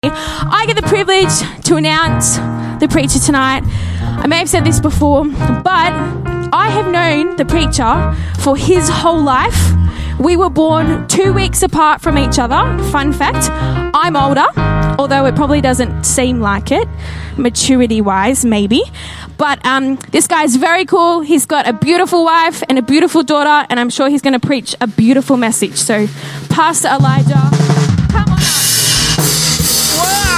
I get the privilege to announce the preacher tonight. I may have said this before, but I have known the preacher for his whole life. We were born 2 weeks apart from each other. Fun fact, I'm older, although it probably doesn't seem like it, maturity-wise, maybe. But this guy's very cool. He's got a beautiful wife and a beautiful daughter, and I'm sure he's going to preach a beautiful message. So, Pastor Elijah, come on up. Wow!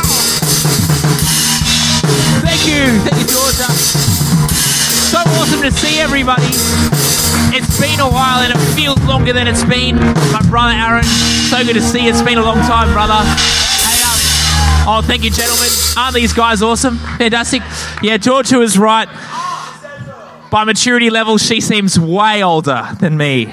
Thank you, Georgia. So awesome to see everybody. It's been a while and it feels longer than it's been. My brother Aaron, so good to see you. It's been a long time, brother. Hey, thank you, gentlemen. Aren't these guys awesome? Fantastic. Yeah, Georgia was right. By maturity level, she seems way older than me.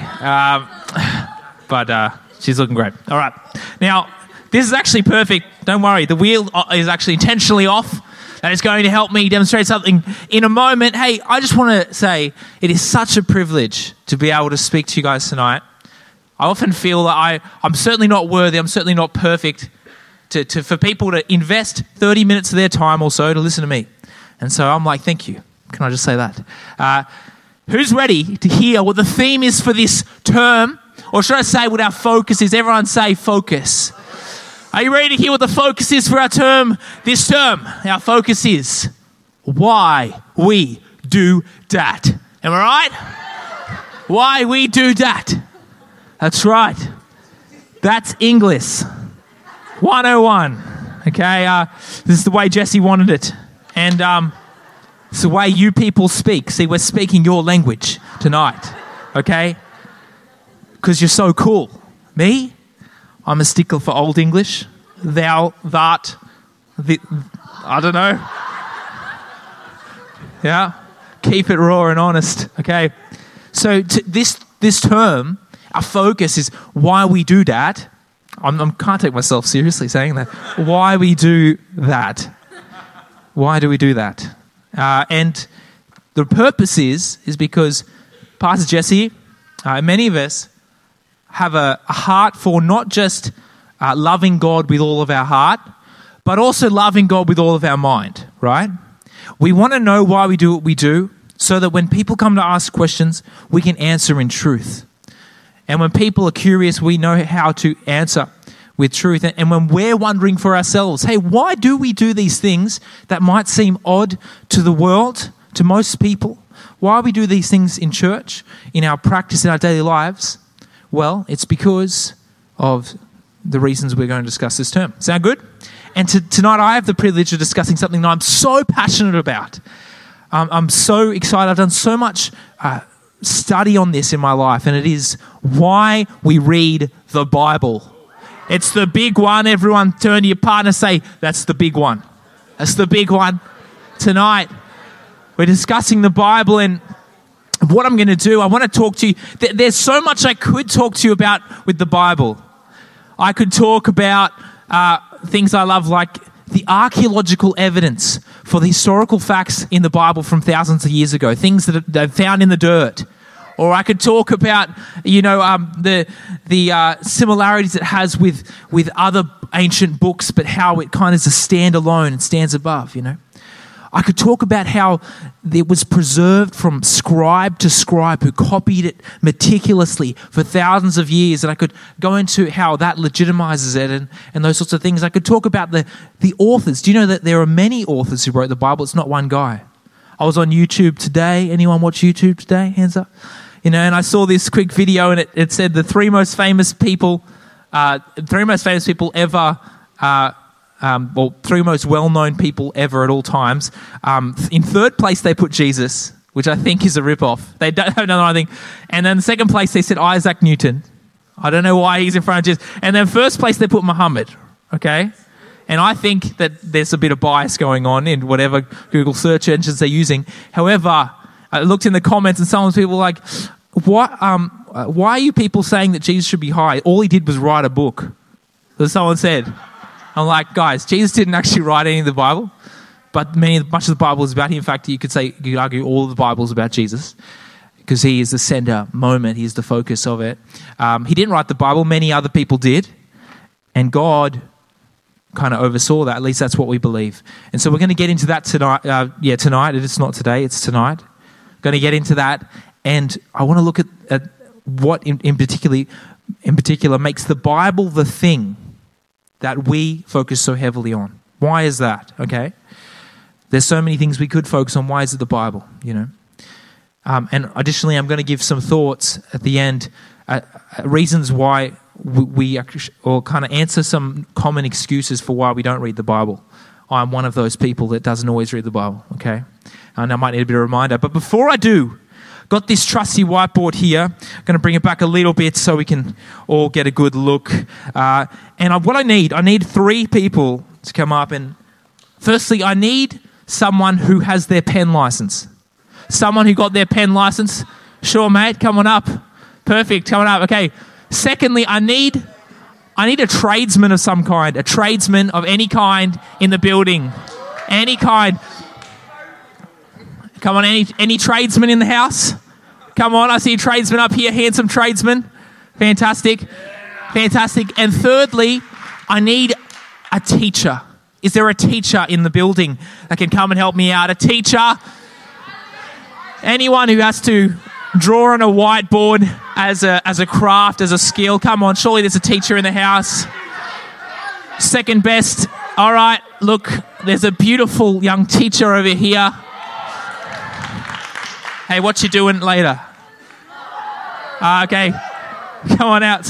But she's looking great. All right. Now, this is actually perfect. Don't worry. The wheel is actually intentionally off. That is going to help me demonstrate something in a moment. Hey, I just want to say it is such a privilege to be able to speak to you guys tonight. I often feel that I'm certainly not worthy. I'm certainly not perfect for people to invest 30 minutes of their time or so to listen to me. And so I'm like, thank you. Can I just say that? Who's ready to hear what the theme is for this term? Or should I say what our focus is? Everyone say focus. Are you ready to hear what the focus is for our term this term? Our focus is why we do that. Am I right? Why we do that. That's right. That's English 101. Okay, this is the way Jesse wanted it. And it's the way you people speak. See, we're speaking your language tonight. Okay? Because you're so cool. Me? I'm a stickler for Old English. Thou, that, I don't know. Yeah? Keep it raw and honest. Okay? So this term, our focus is why we do that. I can't take myself seriously saying that. Why we do that. Why do we do that? And the purpose is because Pastor Jesse, many of us, have a heart for not just loving God with all of our heart, but also loving God with all of our mind, right? We want to know why we do what we do so that when people come to ask questions, we can answer in truth. And when people are curious, we know how to answer with truth. And when we're wondering for ourselves, hey, why do we do these things that might seem odd to the world, to most people? Why we do these things in church, in our practice, in our daily lives? Well, it's because of the reasons we're going to discuss this term. Sound good? And tonight I have the privilege of discussing something that I'm so passionate about. I'm so excited. I've done so much study on this in my life, and it is why we read the Bible. It's the big one. Everyone turn to your partner, say, that's the big one. That's the big one. Tonight we're discussing the Bible, and what I'm going to do, I want to talk to you. There's so much I could talk to you about with the Bible. I could talk about things I love, like the archaeological evidence for the historical facts in the Bible from thousands of years ago, things that they've found in the dirt. Or I could talk about, the similarities it has with other ancient books, but how it kind of is a standalone and stands above, I could talk about how it was preserved from scribe to scribe who copied it meticulously for thousands of years. And I could go into how that legitimizes it and those sorts of things. I could talk about the authors. Do you know that there are many authors who wrote the Bible? It's not one guy. I was on YouTube today. Anyone watch YouTube today? Hands up. And I saw this quick video, and it said the three most famous people ever, three most well-known people ever at all times. In third place, they put Jesus, which I think is a rip-off. They don't have another thing. And then second place, they said Isaac Newton. I don't know why he's in front of Jesus. And then first place, they put Muhammad. Okay? And I think that there's a bit of bias going on in whatever Google search engines they're using. However, I looked in the comments, and some people were like, why are you people saying that Jesus should be high? All he did was write a book. So someone said. I'm like, guys, Jesus didn't actually write any of the Bible, but much of the Bible is about him. In fact, you could argue all of the Bible is about Jesus because he is the center moment. He's the focus of it. He didn't write the Bible. Many other people did. And God kind of oversaw that. At least that's what we believe. And so we're going to get into that tonight. Tonight. It's not today. It's tonight. Going to get into that. And I want to look at what in particular makes the Bible the thing that we focus so heavily on. Why is that? Okay. There's so many things we could focus on. Why is it the Bible? And additionally, I'm going to give some thoughts at the end, reasons why we or kind of answer some common excuses for why we don't read the Bible. I'm one of those people that doesn't always read the Bible, okay? And I might need a bit of a reminder. But before I do, got this trusty whiteboard here. I'm going to bring it back a little bit so we can all get a good look. What I need 3 people to come up. And firstly, I need someone who has their pen license. Someone who got their pen license. Sure, mate, come on up. Perfect, coming up. Okay. Secondly, I need a tradesman of some kind, a tradesman of any kind in the building. Any kind. Come on, any tradesman in the house? Come on, I see a tradesman up here, handsome tradesman. Fantastic. Fantastic. And thirdly, I need a teacher. Is there a teacher in the building that can come and help me out? A teacher? Anyone who has to draw on a whiteboard as a craft, as a skill. Come on, surely there's a teacher in the house. Second best. All right, look, there's a beautiful young teacher over here. Hey, what you doing later? Okay, come on out.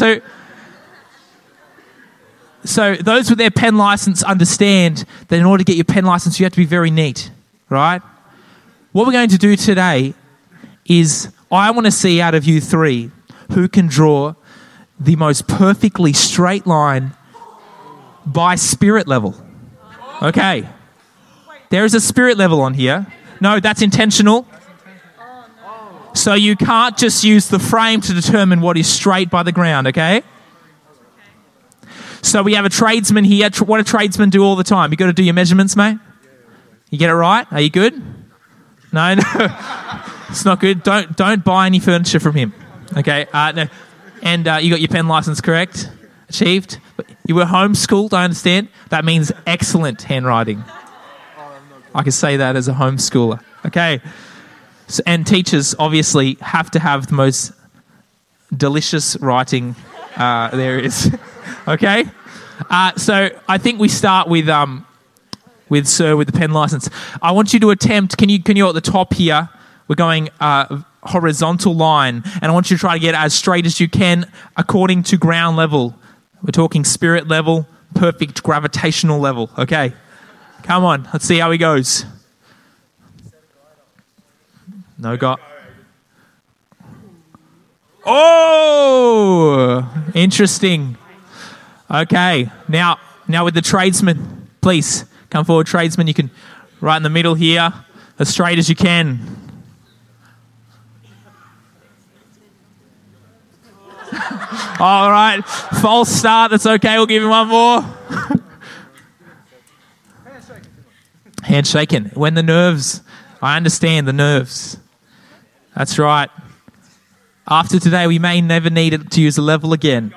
So those with their pen license understand that in order to get your pen license, you have to be very neat, right? What we're going to do today is I want to see out of you 3 who can draw the most perfectly straight line by spirit level. Okay. There is a spirit level on here. No, that's intentional. So you can't just use the frame to determine what is straight by the ground, okay? So we have a tradesman here. What do tradesmen do all the time? You got to do your measurements, mate? You get it right? Are you good? No. It's not good. Don't buy any furniture from him. Okay. No. And you got your pen license correct? Achieved? You were homeschooled, I understand. That means excellent handwriting. I can say that as a homeschooler. Okay. So, and teachers obviously have to have the most delicious writing there is. Okay. So I think we start with Sir with the pen license. I want you to attempt. Can you at the top here? We're going horizontal line, and I want you to try to get as straight as you can according to ground level. We're talking spirit level, perfect gravitational level. Okay, come on, let's see how he goes. No God. Oh, interesting. Okay, now with the tradesman, please come forward, tradesman. You can right in the middle here, as straight as you can. All right, false start. That's okay. We'll give him one more. Handshaking. When the nerves, I understand the nerves. That's right. After today, we may never need to use a level again.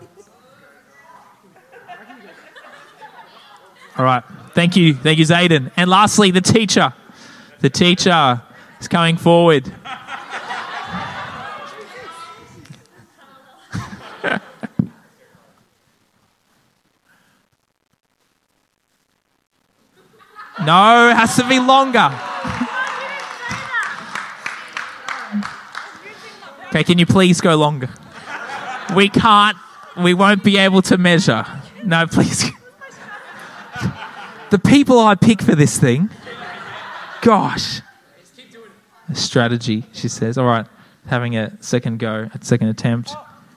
All right. Thank you, Zayden. And lastly, the teacher. The teacher is coming forward. No, it has to be longer. Okay, can you please go longer? We won't be able to measure. No, please. The people I pick for this thing, gosh. A strategy, she says. All right, having a second go, a second attempt.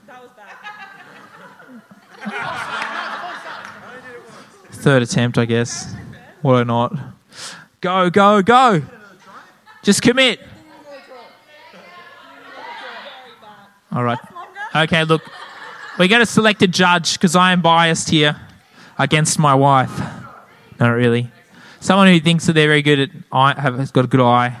Third attempt, I guess. Why not? Go, go, go. Just commit. All right. Okay, look. We're going to select a judge because I am biased here against my wife. Not really. Someone who thinks that they're very good at has got a good eye.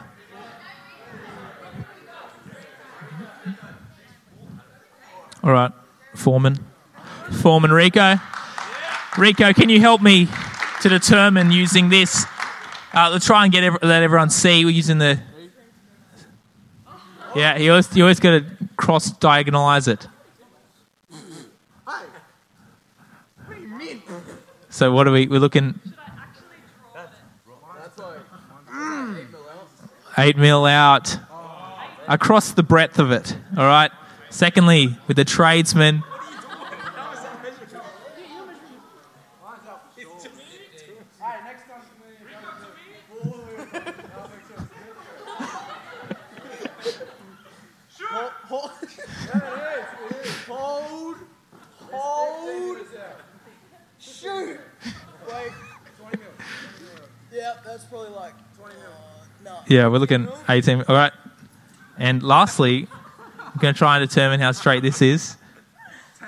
All right. Foreman Rico. Rico, can you help me to determine using this? Let's try and let everyone see. We're using the... Yeah, you always got to cross-diagonalize it. So what are we're looking... 8 mil out. Across the breadth of it, all right? Secondly, with the tradesman... Hold. Shoot. Wait. 20 mil. Yeah, that's probably like 20 mil. No. Yeah, we're looking 18. All right. And lastly, I'm going to try and determine how straight this is. 10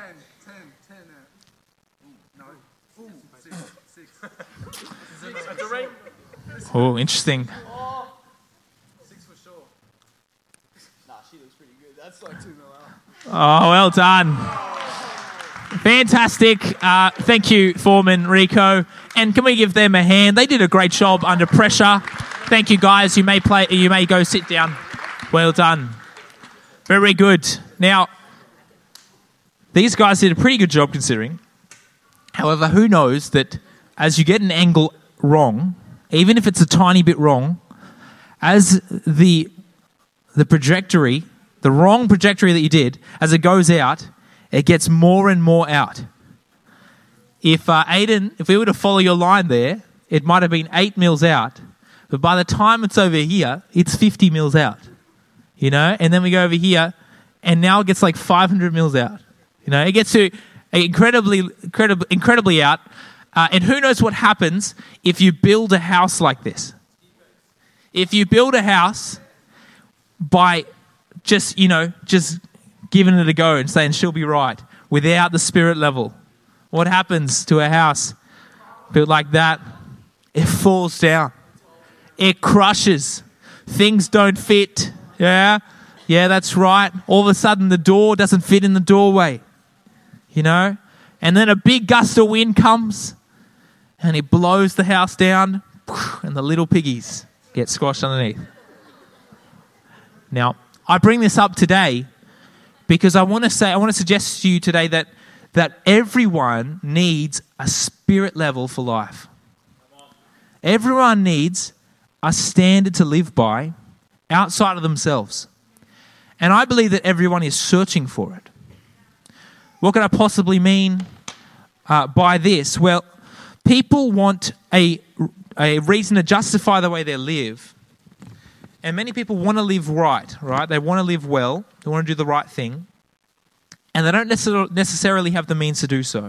now. Ooh, no. Ooh, 6. That's a ring. Oh, interesting. 6 for sure. Nah, she looks pretty good. That's like 2 mil out. Oh, well done. Fantastic. Thank you, Foreman, Rico. And can we give them a hand? They did a great job under pressure. Thank you, guys. You may go sit down. Well done. Very good. Now, these guys did a pretty good job considering. However, who knows that as you get an angle wrong, even if it's a tiny bit wrong, as the trajectory, the wrong trajectory that you did, as it goes out, it gets more and more out. If Aiden, if we were to follow your line there, it might have been 8 mils out, but by the time it's over here, it's 50 mils out. You know, and then we go over here, and now it gets like 500 mils out. You know, it gets to incredibly out. And who knows what happens if you build a house like this? If you build a house by just giving it a go and saying she'll be right without the spirit level, what happens to a house built like that? It falls down. It crushes. Things don't fit. Yeah, that's right. All of a sudden the door doesn't fit in the doorway, you know? And then a big gust of wind comes and it blows the house down and the little piggies get squashed underneath. Now, I bring this up today because I want to suggest to you today that everyone needs a spirit level for life. Everyone needs a standard to live by outside of themselves. And I believe that everyone is searching for it. What could I possibly mean by this? Well, people want a reason to justify the way they live. And many people want to live right? They want to live well. They want to do the right thing. And they don't necessarily have the means to do so.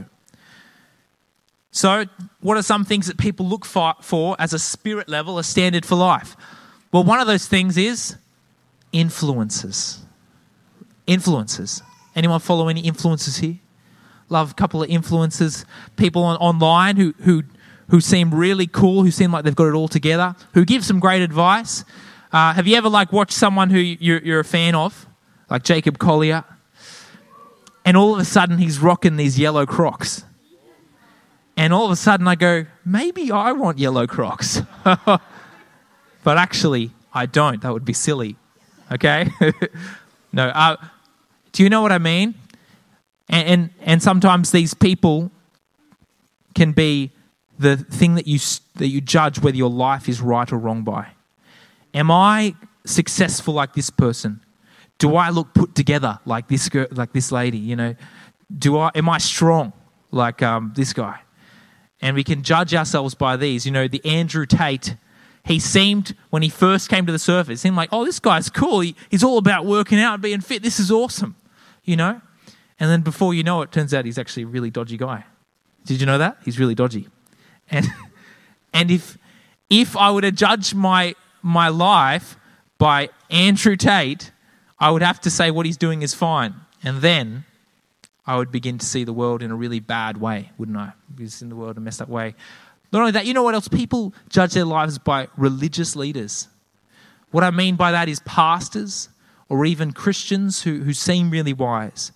So what are some things that people look for as a spirit level, a standard for life? Well, one of those things is influences. Influences. Anyone follow any influencers here? Love a couple of influencers. People online who seem really cool, who seem like they've got it all together, who give some great advice. Have you ever watched someone who you're a fan of, like Jacob Collier, and all of a sudden he's rocking these yellow Crocs? And all of a sudden I go, maybe I want yellow Crocs. But actually, I don't. That would be silly. Okay? No. Do you know what I mean? And sometimes these people can be the thing that you judge whether your life is right or wrong by. Am I successful like this person? Do I look put together like this girl, like this lady? You know, am I strong like this guy? And we can judge ourselves by these. You know, the Andrew Tate. He seemed, when he first came to the surface, seemed like, oh, this guy's cool. He's all about working out and being fit. This is awesome, you know? And then before you know it, turns out he's actually a really dodgy guy. Did you know that? He's really dodgy. And if I were to judge my life by Andrew Tate, I would have to say what he's doing is fine. And then I would begin to see the world in a really bad way, wouldn't I? Because in the world in a messed up way. Not only that, you know what else? People judge their lives by religious leaders. What I mean by that is pastors or even Christians who seem really wise.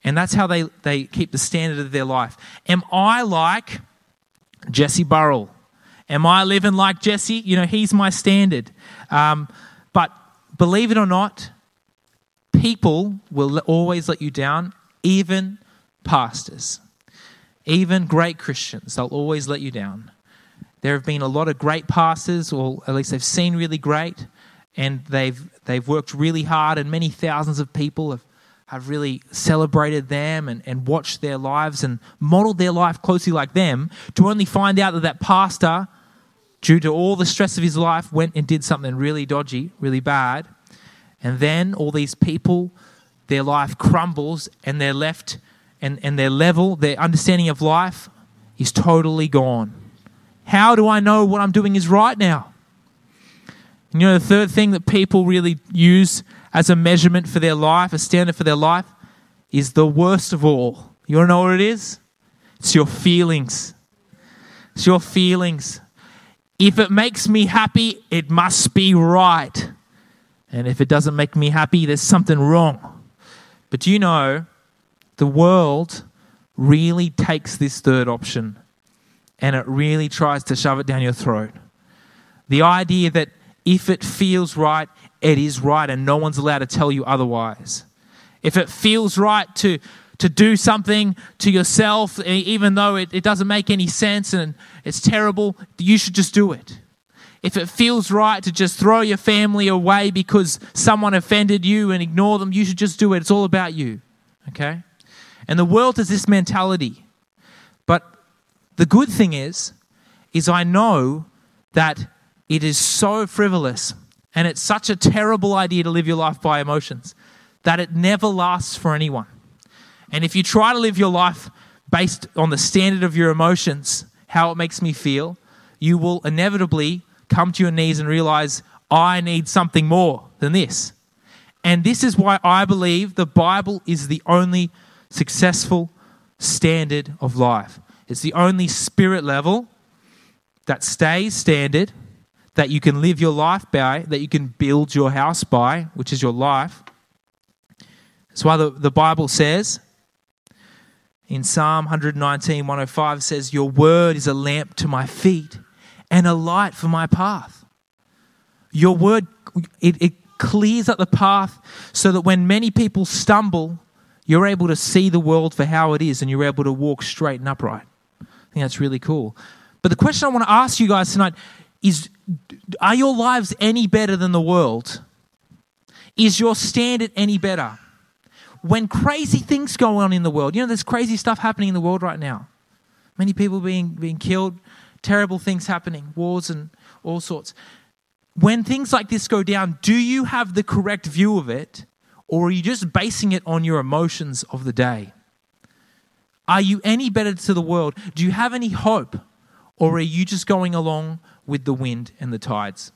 And that's how they keep the standard of their life. Am I like Jesse Burrell? Am I living like Jesse? He's my standard. But believe it or not, people will always let you down, even pastors, even great Christians. They'll always let you down. There have been a lot of great pastors, or at least they've seen really great, and they've worked really hard, and many thousands of people have really celebrated them and watched their lives and modeled their life closely like them, to only find out that pastor, due to all the stress of his life, went and did something really dodgy, really bad. And then all these people, their life crumbles and they're left, and their understanding of life is totally gone. How do I know what I'm doing is right now? The third thing that people really use as a measurement for their life, a standard for their life, is the worst of all. You want to know what it is? It's your feelings. It's your feelings. If it makes me happy, it must be right. And if it doesn't make me happy, there's something wrong. But do you know, the world really takes this third option and it really tries to shove it down your throat. The idea that if it feels right, it is right, and no one's allowed to tell you otherwise. If it feels right to do something to yourself, even though it doesn't make any sense and it's terrible, you should just do it. If it feels right to just throw your family away because someone offended you and ignore them, you should just do it. It's all about you, okay? And the world has this mentality. But the good thing is I know that it is so frivolous and it's such a terrible idea to live your life by emotions that it never lasts for anyone. And if you try to live your life based on the standard of your emotions, how it makes me feel, you will inevitably come to your knees and realize, I need something more than this. And this is why I believe the Bible is the only successful standard of life. It's the only spirit level that stays standard, that you can live your life by, that you can build your house by, which is your life. That's why the Bible says in Psalm 119, 105, says, your word is a lamp to my feet and a light for my path. Your word, it clears up the path so that when many people stumble, you're able to see the world for how it is and you're able to walk straight and upright. I think that's really cool. But the question I want to ask you guys tonight is, are your lives any better than the world? Is your standard any better? When crazy things go on in the world, there's crazy stuff happening in the world right now. Many people being killed, terrible things happening, wars and all sorts. When things like this go down, do you have the correct view of it, or are you just basing it on your emotions of the day? Are you any better to the world? Do you have any hope, or are you just going along with the wind and the tides?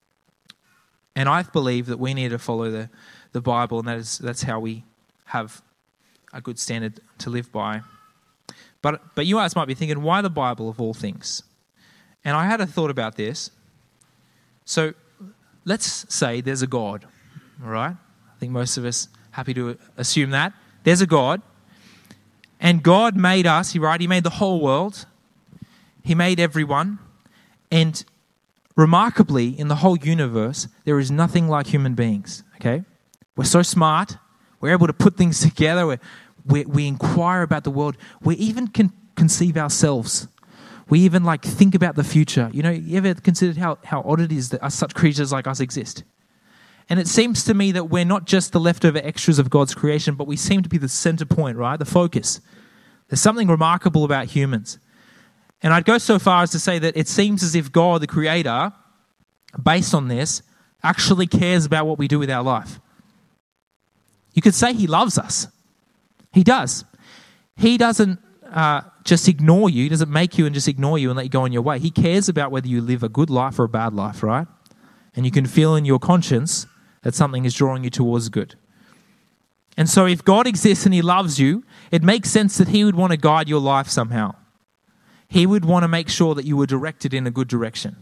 And I believe that we need to follow the Bible, and that's how we have a good standard to live by. But you guys might be thinking, why the Bible of all things? And I had a thought about this. So let's say there's a God, all right? I think most of us happy to assume that. There's a God, and God made us, He made the whole world. He made everyone, and remarkably, in the whole universe, there is nothing like human beings, okay? We're so smart. We're able to put things together. We inquire about the world. We even can conceive ourselves. We even think about the future. You ever considered how odd it is that such creatures like us exist? And it seems to me that we're not just the leftover extras of God's creation, but we seem to be the center point, right? The focus. There's something remarkable about humans. And I'd go so far as to say that it seems as if God, the Creator, based on this, actually cares about what we do with our life. You could say He loves us. He does. He doesn't just ignore you. He doesn't make you and just ignore you and let you go on your way. He cares about whether you live a good life or a bad life, right? And you can feel in your conscience that something is drawing you towards good. And so if God exists and He loves you, it makes sense that He would want to guide your life somehow. He would want to make sure that you were directed in a good direction.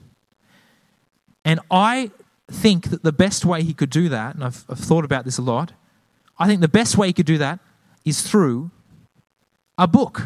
And I think that the best way He could do that, and I've thought about this a lot, I think the best way He could do that is through a book.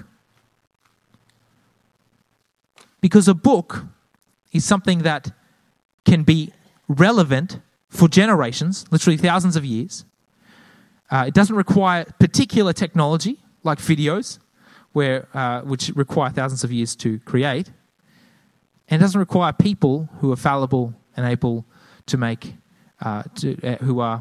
Because a book is something that can be relevant for generations, literally thousands of years. It doesn't require particular technology like videos, which require thousands of years to create. And it doesn't require people who are fallible and able to make, who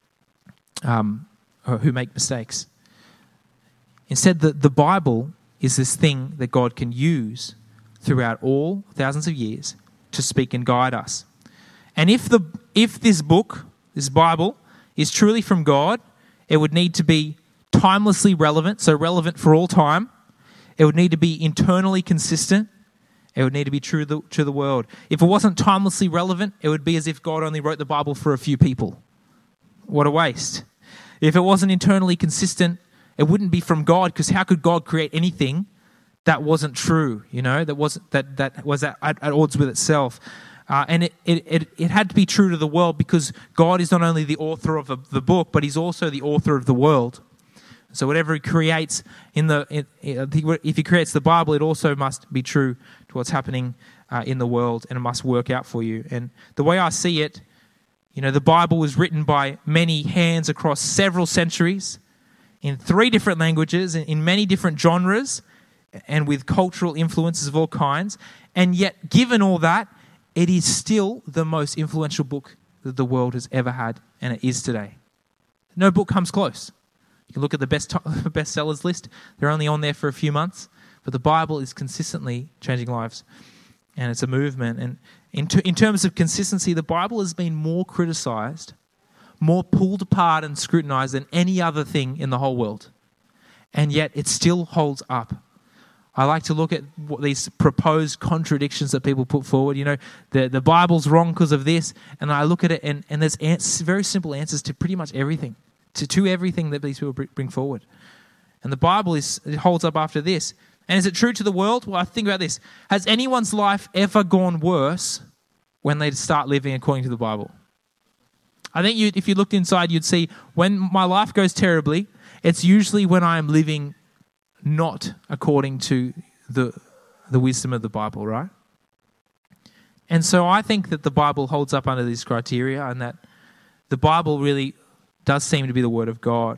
make mistakes. Instead, the Bible is this thing that God can use throughout all thousands of years to speak and guide us. And if this book, this Bible, is truly from God, it would need to be timelessly relevant, so relevant for all time. It would need to be internally consistent. It would need to be true to the world. If it wasn't timelessly relevant, it would be as if God only wrote the Bible for a few people. What a waste. If it wasn't internally consistent, it wouldn't be from God, because how could God create anything that wasn't true, that was at odds with itself? And it had to be true to the world, because God is not only the author of the book, but he's also the author of the world. So whatever he creates if he creates the Bible, it also must be true to what's happening in the world, and it must work out for you. And the way I see it, the Bible was written by many hands across several centuries, in 3 different languages, in many different genres, and with cultural influences of all kinds. And yet, given all that, it is still the most influential book that the world has ever had, and it is today. No book comes close. You can look at the bestsellers list. They're only on there for a few months. But the Bible is consistently changing lives. And it's a movement. And in terms of consistency, the Bible has been more criticized, more pulled apart and scrutinized than any other thing in the whole world. And yet it still holds up. I like to look at these proposed contradictions that people put forward. The Bible's wrong because of this. And I look at it, and there's very simple answers to pretty much everything. To everything that these people bring forward. And the Bible it holds up after this. And is it true to the world? Well, I think about this. Has anyone's life ever gone worse when they start living according to the Bible? I think if you looked inside, you'd see when my life goes terribly, it's usually when I am living not according to the wisdom of the Bible, right? And so I think that the Bible holds up under this criteria, and that the Bible really does seem to be the Word of God,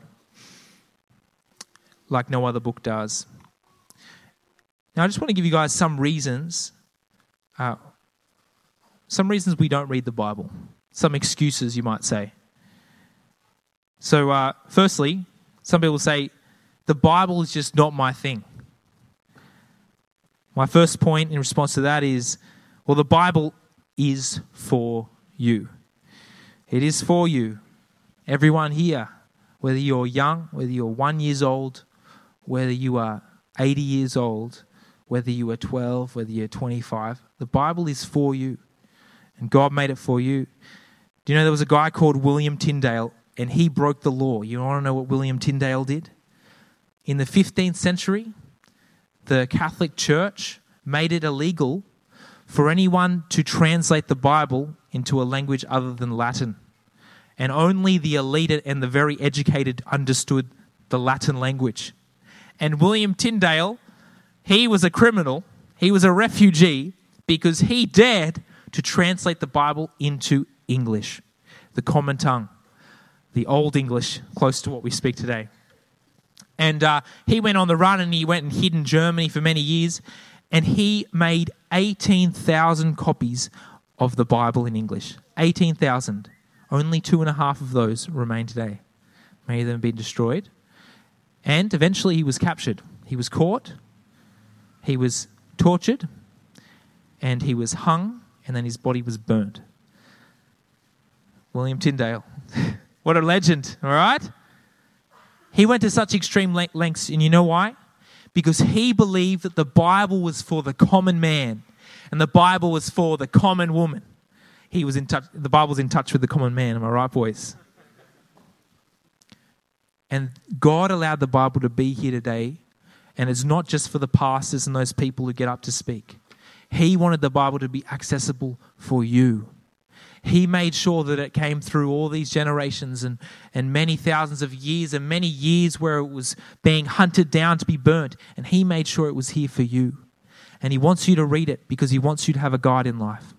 like no other book does. Now, I just want to give you guys some reasons we don't read the Bible. Some excuses, you might say. So, firstly, some people say, the Bible is just not my thing. My first point in response to that is, well, the Bible is for you. It is for you. Everyone here, whether you're young, whether you're 1 year old, whether you are 80 years old, whether you are 12, whether you're 25, the Bible is for you. And God made it for you. Do you know there was a guy called William Tyndale, and he broke the law? You want to know what William Tyndale did? In the 15th century, the Catholic Church made it illegal for anyone to translate the Bible into a language other than Latin. And only the elite and the very educated understood the Latin language. And William Tyndale, he was a criminal. He was a refugee because he dared to translate the Bible into English, the common tongue, the Old English, close to what we speak today. And he went on the run, and he went and hid in Germany for many years. And he made 18,000 copies of the Bible in English. 18,000. Only 2.5 of those remain today. Many of them have been destroyed. And eventually he was captured. He was caught. He was tortured. And he was hung. And then his body was burnt. William Tyndale. What a legend, all right? He went to such extreme lengths, and you know why? Because he believed that the Bible was for the common man, and the Bible was for the common woman. He was in touch. The Bible's in touch with the common man. Am I right, boys? And God allowed the Bible to be here today, and it's not just for the pastors and those people who get up to speak. He wanted the Bible to be accessible for you. He made sure that it came through all these generations and many thousands of years and many years where it was being hunted down to be burnt. And he made sure it was here for you. And he wants you to read it because he wants you to have a guide in life.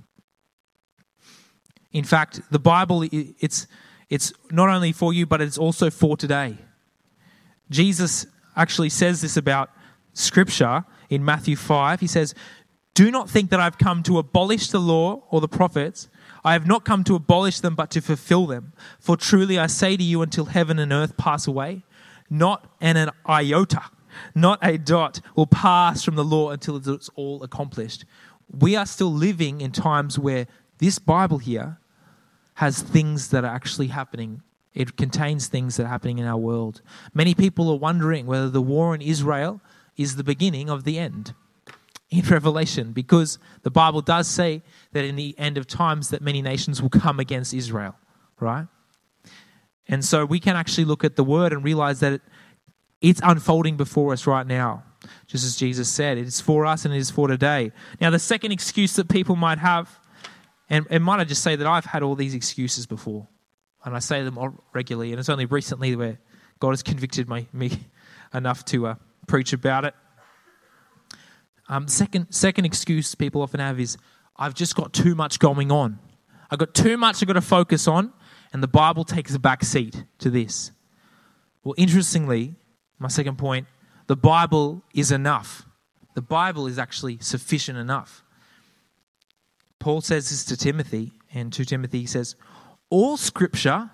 In fact, the Bible, it's not only for you, but it's also for today. Jesus actually says this about Scripture in Matthew 5. He says, "Do not think that I've come to abolish the law or the prophets. I have not come to abolish them, but to fulfill them. For truly I say to you, until heaven and earth pass away, not an iota, not a dot will pass from the law until it's all accomplished." We are still living in times where this Bible here has things that are actually happening. It contains things that are happening in our world. Many people are wondering whether the war in Israel is the beginning of the end in Revelation, because the Bible does say that in the end of times that many nations will come against Israel, right? And so we can actually look at the word and realize that it's unfolding before us right now. Just as Jesus said, it is for us and it is for today. Now, the second excuse that people might have, and might I just say that I've had all these excuses before, and I say them regularly, and it's only recently where God has convicted me enough to preach about it. Second excuse people often have is, I've just got too much going on. I've got too much I've got to focus on, and the Bible takes a back seat to this. Well, interestingly, my second point, the Bible is enough. The Bible is actually sufficient enough. Paul says this to Timothy, and to Timothy he says, all Scripture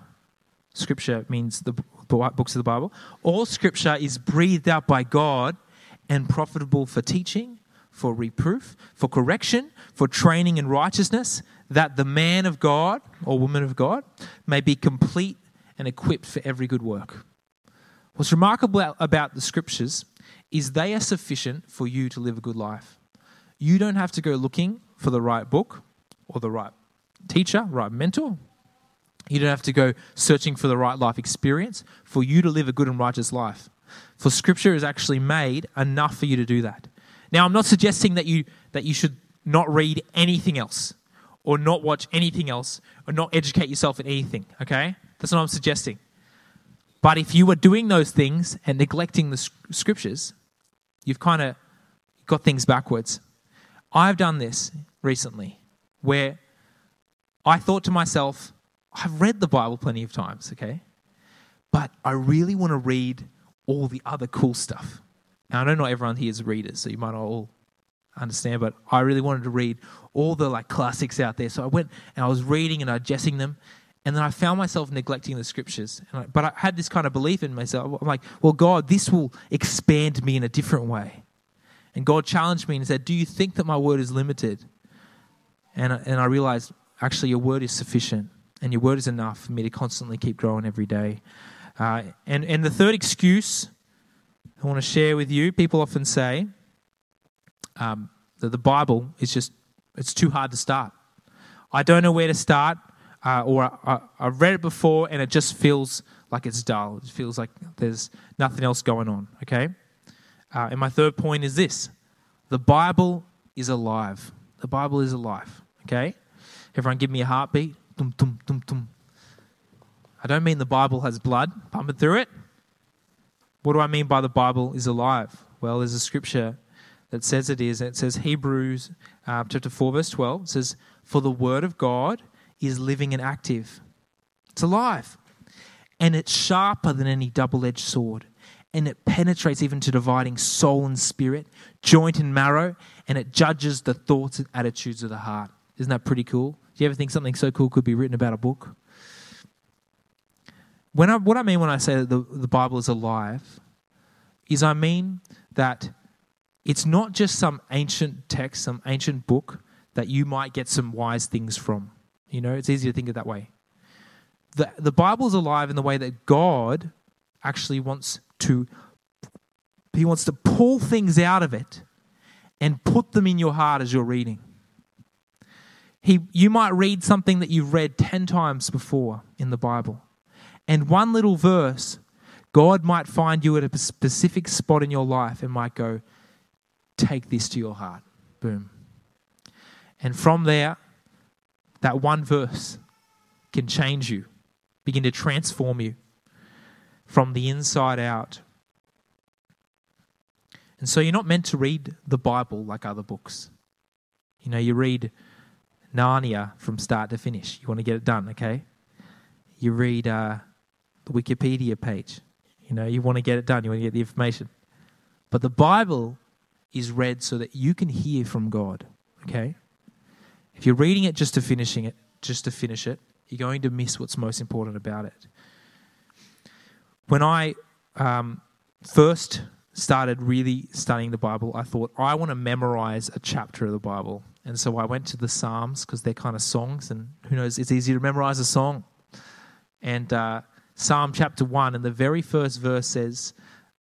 means the books of the Bible, all Scripture is breathed out by God and profitable for teaching, for reproof, for correction, for training in righteousness, that the man of God or woman of God may be complete and equipped for every good work. What's remarkable about the Scriptures is they are sufficient for you to live a good life. You don't have to go looking for the right book or the right teacher, right mentor. You don't have to go searching for the right life experience for you to live a good and righteous life. For Scripture is actually made enough for you to do that. Now, I'm not suggesting that you should not read anything else or not watch anything else or not educate yourself in anything, okay? That's not what I'm suggesting. But if you are doing those things and neglecting the Scriptures, you've kind of got things backwards. I've done this recently where I thought to myself, I've read the Bible plenty of times, okay? But I really want to read all the other cool stuff. Now, I know not everyone here is readers, so you might not all understand, but I really wanted to read all the classics out there. So I went and I was reading and digesting them, and then I found myself neglecting the Scriptures. But I had this kind of belief in myself. I'm like, well, God, this will expand me in a different way. And God challenged me and said, do you think that my word is limited? And I realized, actually, your word is sufficient, and your word is enough for me to constantly keep growing every day. And the third excuse I want to share with you, people often say that the Bible is it's too hard to start. I don't know where to start, or I've read it before and it just feels like it's dull. It feels like there's nothing else going on, okay? And my third point is this. The Bible is alive. The Bible is alive, okay? Everyone give me a heartbeat. Dum, dum, dum, dum. I don't mean the Bible has blood pumping through it. What do I mean by the Bible is alive? Well, there's a scripture that says it is. It says Hebrews chapter 4, verse 12. It says, for the word of God is living and active. It's alive. And it's sharper than any double-edged sword. And it penetrates even to dividing soul and spirit, joint and marrow, and it judges the thoughts and attitudes of the heart. Isn't that pretty cool? Do you ever think something so cool could be written about a book? What I mean when I say that the Bible is alive is I mean that it's not just some ancient text, some ancient book that you might get some wise things from. You know, it's easy to think of it that way. The Bible is alive in the way that God actually wants to pull things out of it and put them in your heart as you're reading. You might read something that you've read 10 times before in the Bible. And one little verse, God might find you at a specific spot in your life and might go, take this to your heart. Boom. And from there, that one verse can change you, begin to transform you from the inside out. And so you're not meant to read the Bible like other books. You know, you read Narnia from start to finish. You want to get it done, okay? You read the Wikipedia page. You know, you want to get it done. You want to get the information. But the Bible is read so that you can hear from God, okay? If you're reading it just to finish it, you're going to miss what's most important about it. When I first started really studying the Bible, I thought, I want to memorize a chapter of the Bible. And so I went to the Psalms because they're kind of songs, and who knows, it's easy to memorize a song. And Psalm chapter 1, and the very first verse says,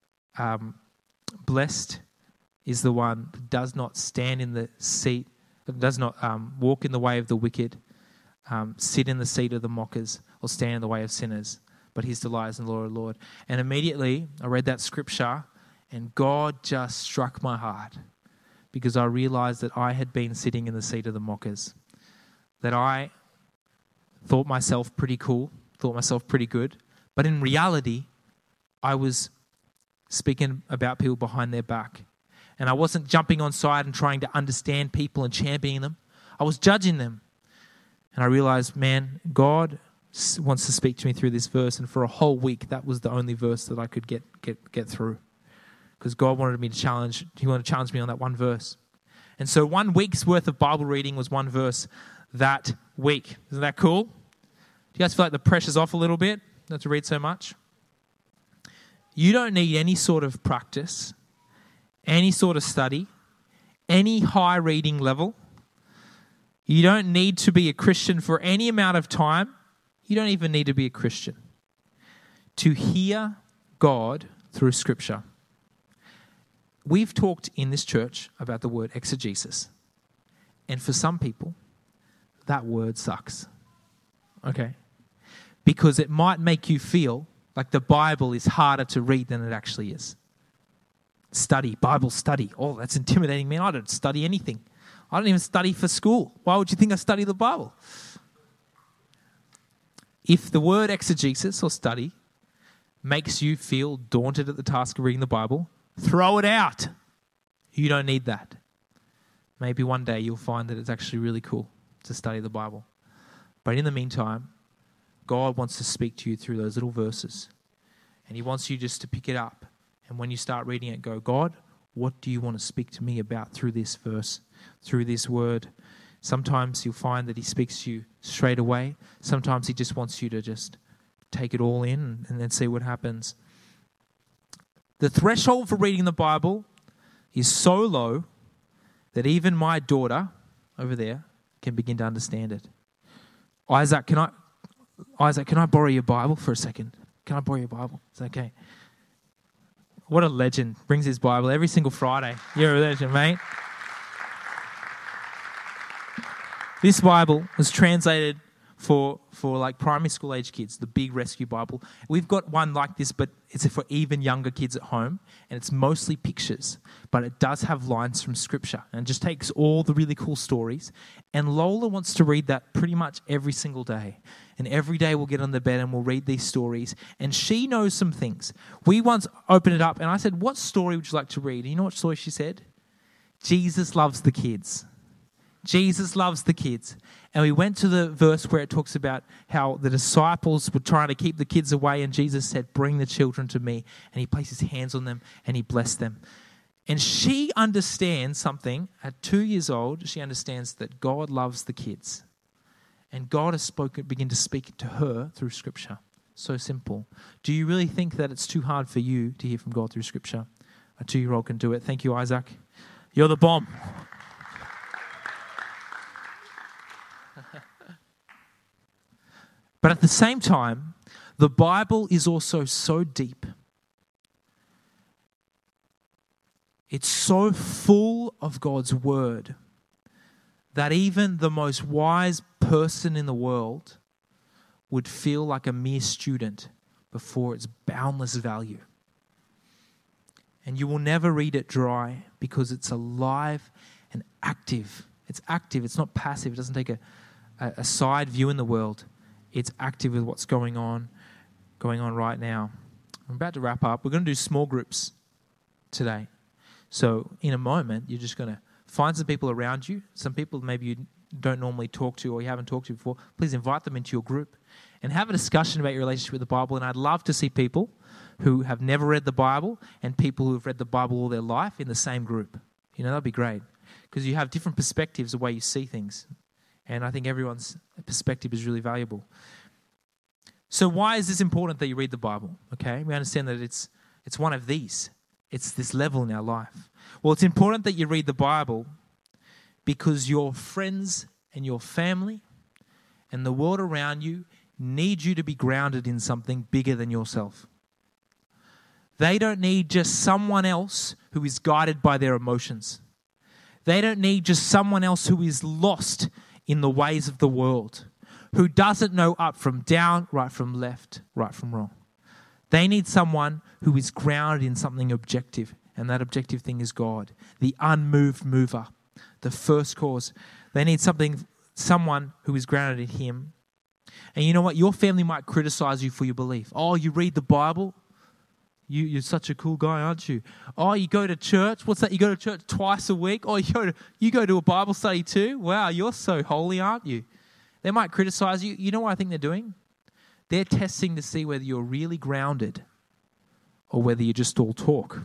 blessed is the one who does not stand in the seat, does not walk in the way of the wicked, sit in the seat of the mockers, or stand in the way of sinners, but his delight is in the Lord of the Lord. And immediately I read that scripture, and God just struck my heart, because I realized that I had been sitting in the seat of the mockers, that I thought myself pretty cool, thought myself pretty good, but in reality, I was speaking about people behind their back. And I wasn't jumping on side and trying to understand people and championing them. I was judging them. And I realized, man, God wants to speak to me through this verse. And for a whole week, that was the only verse that I could get through. Because God wanted me to challenge, he wanted to challenge me on that one verse. And so 1 week's worth of Bible reading was one verse that week. Isn't that cool? Do you guys feel like the pressure's off a little bit? Not to read so much? You don't need any sort of practice, any sort of study, any high reading level. You don't need to be a Christian for any amount of time. You don't even need to be a Christian to hear God through Scripture. We've talked in this church about the word exegesis. And for some people, that word sucks. Okay? Because it might make you feel like the Bible is harder to read than it actually is. Study, Bible study. Oh, that's intimidating, man. I don't study anything. I don't even study for school. Why would you think I study the Bible? If the word exegesis or study makes you feel daunted at the task of reading the Bible, throw it out. You don't need that. Maybe one day you'll find that it's actually really cool to study the Bible. But in the meantime, God wants to speak to you through those little verses. And he wants you just to pick it up. And when you start reading it, go, God, what do you want to speak to me about through this verse, through this word? Sometimes you'll find that he speaks to you straight away. Sometimes he just wants you to just take it all in and then see what happens. The threshold for reading the Bible is so low that even my daughter over there can begin to understand it. Isaac, can I borrow your Bible for a second? Can I borrow your Bible? It's okay. What a legend. Brings his Bible every single Friday. You're a legend, mate. This Bible was translated for like primary school age kids, the Big Rescue Bible. We've got one like this, but it's for even younger kids at home, and it's mostly pictures, but it does have lines from Scripture, and it just takes all the really cool stories. And Lola wants to read that pretty much every single day. And every day we'll get on the bed and we'll read these stories, and she knows some things. We once opened it up, and I said, what story would you like to read? And you know what story she said? Jesus loves the kids. Jesus loves the kids. And we went to the verse where it talks about how the disciples were trying to keep the kids away, and Jesus said, bring the children to me. And he placed his hands on them and he blessed them. And she understands something. At 2 years old, she understands that God loves the kids. And God has begun to speak to her through Scripture. So simple. Do you really think that it's too hard for you to hear from God through Scripture? A 2-year-old can do it. Thank you, Isaac. You're the bomb. But at the same time, the Bible is also so deep. It's so full of God's word that even the most wise person in the world would feel like a mere student before its boundless value. And you will never read it dry because it's alive and active. It's active. It's not passive. It doesn't take a a side view in the world. It's active with what's going on right now. I'm about to wrap up. We're going to do small groups today. So in a moment, you're just going to find some people around you, some people maybe you don't normally talk to or you haven't talked to before. Please invite them into your group and have a discussion about your relationship with the Bible. And I'd love to see people who have never read the Bible and people who have read the Bible all their life in the same group. You know, that'd be great because you have different perspectives, the way you see things. And I think everyone's perspective is really valuable. So why is this important that you read the Bible? Okay, we understand that it's one of these. It's this level in our life. Well, it's important that you read the Bible because your friends and your family and the world around you need you to be grounded in something bigger than yourself. They don't need just someone else who is guided by their emotions. They don't need just someone else who is lost in the ways of the world, who doesn't know up from down, right from left, right from wrong. They need someone who is grounded in something objective, and that objective thing is God, the unmoved mover, the first cause. They need someone who is grounded in Him. And you know what? Your family might criticize you for your belief. Oh, you read the Bible? You're such a cool guy, aren't you? Oh, you go to church? What's that? You go to church twice a week? Oh, you go to a Bible study too? Wow, you're so holy, aren't you? They might criticize you. You know what I think they're doing? They're testing to see whether you're really grounded or whether you're just all talk.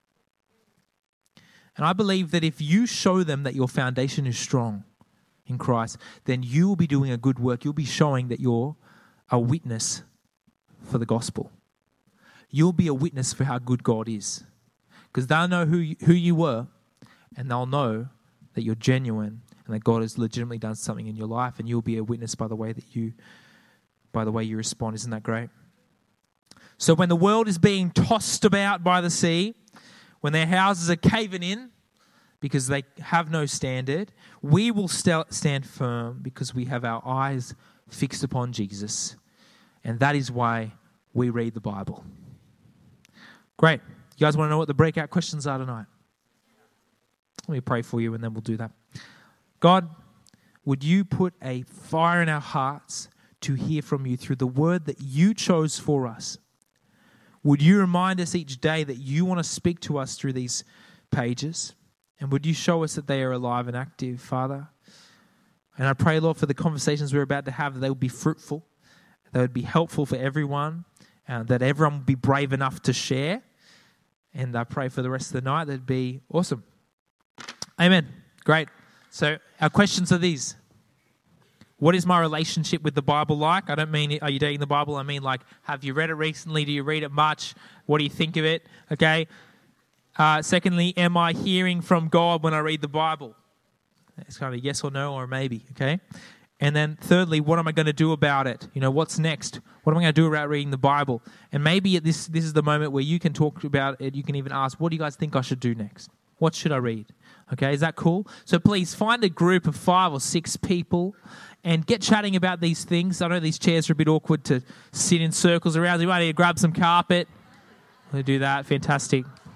And I believe that if you show them that your foundation is strong in Christ, then you will be doing a good work. You'll be showing that you're a witness for the gospel. You'll be a witness for how good God is. Because they'll know who you were, and they'll know that you're genuine and that God has legitimately done something in your life, and you'll be a witness by the way you respond. Isn't that great? So when the world is being tossed about by the sea, when their houses are caving in because they have no standard, we will stand firm because we have our eyes fixed upon Jesus. And that is why we read the Bible. Great. You guys want to know what the breakout questions are tonight? Let me pray for you and then we'll do that. God, would you put a fire in our hearts to hear from you through the word that you chose for us? Would you remind us each day that you want to speak to us through these pages? And would you show us that they are alive and active, Father? And I pray, Lord, for the conversations we're about to have, that they would be fruitful, they would be helpful for everyone, that everyone would be brave enough to share. And I pray for the rest of the night, that'd be awesome. Amen. Great. So our questions are these. What is my relationship with the Bible like? I don't mean, are you dating the Bible? I mean, like, have you read it recently? Do you read it much? What do you think of it? Okay. Secondly, am I hearing from God when I read the Bible? It's kind of a yes or no or maybe, okay? And then thirdly, what am I going to do about it? You know, what's next? What am I going to do about reading the Bible? And maybe this is the moment where you can talk about it. You can even ask, what do you guys think I should do next? What should I read? Okay, is that cool? So please find a group of 5 or 6 people and get chatting about these things. I know these chairs are a bit awkward to sit in circles around. You might need to grab some carpet. We'll do that. Fantastic.